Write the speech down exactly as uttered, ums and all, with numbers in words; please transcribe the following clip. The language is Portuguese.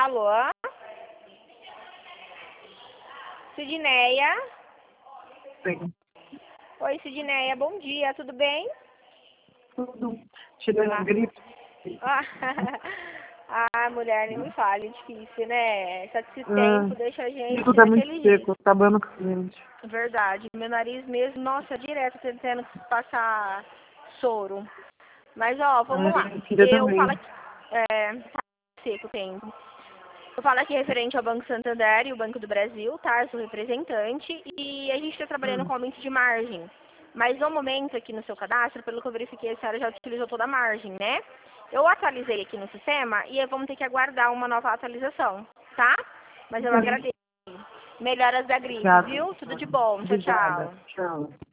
Alô? Sidneia? Sim. Oi, Sidneia, bom dia, tudo bem? Tudo. Tirando a gripe. Ah, mulher, nem me fale, difícil, né? Esse Ah, tempo deixa a gente tudo tá muito daquele jeito. seco, acabando com a gente. Verdade, meu nariz mesmo, nossa, direto tentando passar soro. Mas, ó, vamos Ah, lá. minha filha Eu também. falo aqui, é, tá seco o tempo. Eu falo aqui referente ao Banco Santander e o Banco do Brasil, tá? Eu sou representante e a gente está trabalhando Hum. com aumento de margem. Mas no momento aqui no seu cadastro, pelo que eu verifiquei, a senhora já utilizou toda a margem, né? Eu atualizei aqui no sistema e vamos ter que aguardar uma nova atualização, tá? Mas eu Uhum. agradeço. Melhoras da gripe, Obrigada. viu? Tudo de bom. Tchau, Obrigada. tchau. Tchau.